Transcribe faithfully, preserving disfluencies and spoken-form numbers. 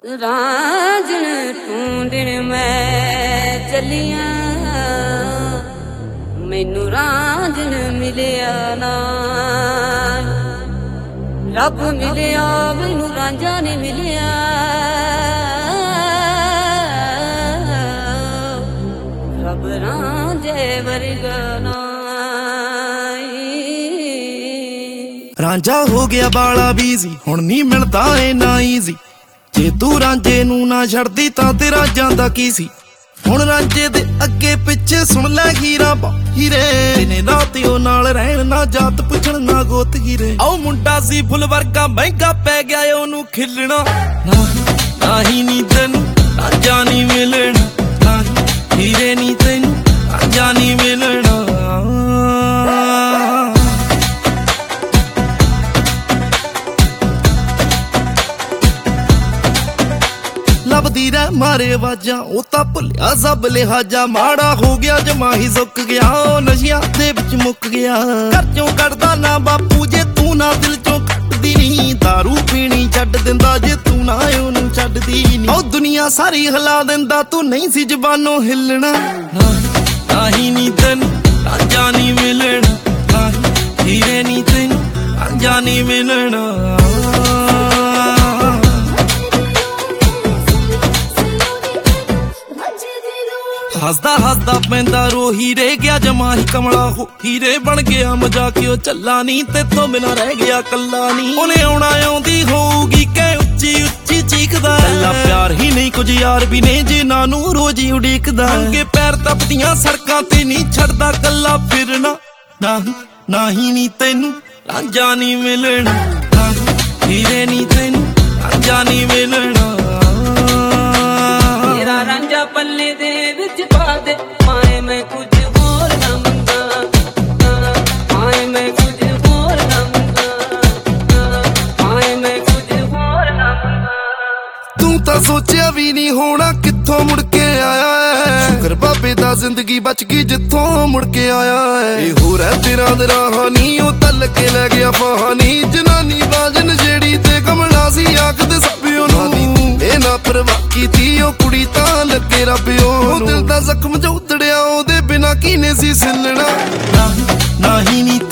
ਰਾਂਝਣ ਢੂੰਡਣ ਮੈਂ ਚੱਲੀਆਂ, ਮੈਨੂੰ ਰਾਂਝਣ ਮਿਲਿਆ ਨਾ। ਰੱਬ ਮਿਲਿਆ ਮੈਨੂੰ ਰਾਂਝਾ ਨਹੀਂ ਮਿਲਿਆ। ਰੱਬ ਰਾਂਝੇ ਵਰਗਾ ਨਾ। ਰਾਂਝਾ ਹੋ ਗਿਆ ਬਾਲਾ ਬੀਜ਼ੀ, ਹੁਣ ਨਹੀਂ ਮਿਲਦਾ ਏ ਨਾ ਈਜ਼ੀ। ਜੇ ਤੂੰ ਰਾਂਝੇ ਨੂੰ ਨਾ ਛੱਡਦੀ ਤਾਂ ਤੇਰਾ ਜਾਂਦਾ ਕੀ ਸੀ। ਹੁਣ ਰਾਂਝੇ ਦੇ ਅੱਗੇ ਪਿੱਛੇ ਸੁਣ ਲੈ ਹੀਰਾ ਬਾ ਹੀਰੇ, ਦਿਨੇ ਰਾਤੀ ਉਹ ਨਾਲ ਰਹਿਣ ਨਾ ਜਾਤ ਪੁੱਛਣ ਨਾ ਗੋਤ ਹੀਰੇ। ਆਓ ਮੁੰਡਾ ਸੀ ਫੁੱਲ ਵਰਗਾ ਮਹਿੰਗਾ ਪੈ ਗਿਆ ਉਹਨੂੰ ਖਿਲਣਾ। ਨਾਹੀਂ ਨੀ ਤੈਨੂੰ ਰਾਂਝਾ ਨੀ ਮਿਲਣਾ, ਨਾਹੀਂ ਹੀਰੇ ਨੀ ਤੈਨੂੰ ਰਾਂਝਾ ਨੀ ਮਿਲਣਾ। ਲੱਭਦੀ ਰਹਿ ਮਾਰੇ ਆਵਾਜ਼ਾਂ, ਉਹ ਤਾਂ ਭੁੱਲਿਆ ਸਭ ਲਿਹਾਜ਼ਾ। ਮਾੜਾ ਹੋ ਗਿਆ ਜਮਾ ਹੀ ਸੁੱਕ ਗਿਆ, ਉਹ ਨਸ਼ਿਆਂ ਦੇ ਵਿੱਚ ਮੁੱਕ ਗਿਆ। ਘਰ ਚੋਂ ਕੱਢਦਾ ਨਾ ਬਾਪੂ ਜੇ ਤੂੰ ਨਾ ਦਿਲ ਚੋਂ ਕੱਢਦੀ ਨੀ। ਦਾਰੂ ਪੀਣੀ ਛੱਡ ਦਿੰਦਾ ਜੇ ਤੂੰ ਨਾ ਉਹਨੂੰ ਛੱਡਦੀ ਨੀ। ਉਹ ਦੁਨੀਆ ਸਾਰੀ ਹਿਲਾ ਦਿੰਦਾ ਤੂੰ ਨਹੀਂ ਸੀ ਜ਼ਬਾਨੋਂ ਹਿੱਲਣਾ। ਨਾਹੀਂ ਨੀ ਤੈਨੂੰ ਰਾਂਝਾ ਨੀ ਮਿਲਣਾ, ਨਾਹੀਂ ਹੀਰੇ ਨੀ ਤੈਨੂੰ ਰਾਂਝਾ ਨੀ ਮਿਲਣਾ। ਹੱਸਦਾ ਹੱਸਦਾ ਪੈਂਦਾ ਰੋ ਹੀਰੇ ਗਿਆ ਜਮਾ ਹੀ ਕਮਲਾ ਹੋ। ਹੀਰੇ ਬਣ ਗਿਆ ਮਜ਼ਾਕ ਉਹ ਚੱਲਾ ਨੀ, ਤੇਥੋਂ ਬਿਨਾ ਰਹਿ ਗਿਆ ਕੱਲਾ ਨੀ। ਉਹਨੇ ਆਉਣਾ ਆਉਂਦੀ ਹੋਊਗੀ ਕਹਿ ਉੱਚੀ ਉੱਚੀ ਚੀਕਦਾ। ਕੱਲਾ ਪਿਆਰ ਹੀ ਨਹੀਂ ਕੁਝ ਯਾਰ ਵੀ ਨੇ ਜਿਨ੍ਹਾਂ ਨੂੰ ਰੋਜ਼ ਹੀ ਉਡੀਕਦਾ। ਅੱਗੇ ਪੈਰ ਤਪਦੀਆਂ ਸੜਕਾਂ ਤੇ ਨਹੀਂ ਛੱਡਦਾ ਕੱਲਾ ਫਿਰਨਾ। ਨਾਹੀਂ ਨਾਹੀਂ ਨੀ ਤੈਨੂੰ ਰਾਂਝਾ ਨੀ ਮਿਲਣਾ, ਨਾਹੀਂ ਹੀਰੇ ਨੀ ਤੈਨੂੰ ਰਾਂਝਾ ਨੀ ਮਿਲਣਾ। ਮੇਰਾ ਰਾਂਝਾ ਪੱਲੇ ਦੇ ਵਿੱਚ ਪਾ ਦੇ, ਮਾਏ ਮੈਂ ਕੁਝ ਹੋਰ ਨਾ ਮੰਗਾ। ਮਾਏ ਮੈਂ ਕੁਝ ਹੋਰ ਨਾ ਮੰਗਾ, ਮਾਏ ਮੈਂ ਕੁਝ ਹੋਰ ਨਾ ਮੰਗਾ। ਤੂੰ ਤਾਂ ਸੋਚਿਆ ਵੀ ਨਹੀਂ ਹੋਣਾ ਕਿੱਥੋਂ ਮੁੜ ਕੇ ਆਇਆ ਹੈ। ਸ਼ੁਕਰ ਬਾਬੇ ਦਾ ਜ਼ਿੰਦਗੀ ਬਚ ਗਈ ਜਿੱਥੋਂ ਮੁੜ ਕੇ ਆਇਆ ਹੈ। ਇਹ ਹੋ ਰਹਿ ਤੇਰਾ ਦੇ ਰਾਹਾਨੀ, ਉਹ ਤਲ ਕੇ ਲੈ ਗਿਆ ਫਹਾਨੀ। ਜਨਾਨੀ ਬਾਜਨ ਜਿਹੜੀ ਤੇ ਕਮਲਾ ਸੀ ਆਖਦੇ ਸਭ ਉਹਨੂੰ। ਇਹ ਨਾ ਪਰਵਾਹ ਕੀਤੀ ਉਹ ਕੁੜੀ ਤਾਂ ਲੱਗੇ ਰੱਬ ਉਹਨੂੰ। ਦਿਲ ਦਾ ਜ਼ਖਮ ਜੋ ਉਤੜਿਆ ਉਹਦੇ ਬਿਨਾ ਕੀਨੇ ਸੀ ਸਿਲਣਾ। ਨਾਹੀਂ ਨਾਹੀਂ ਨੀ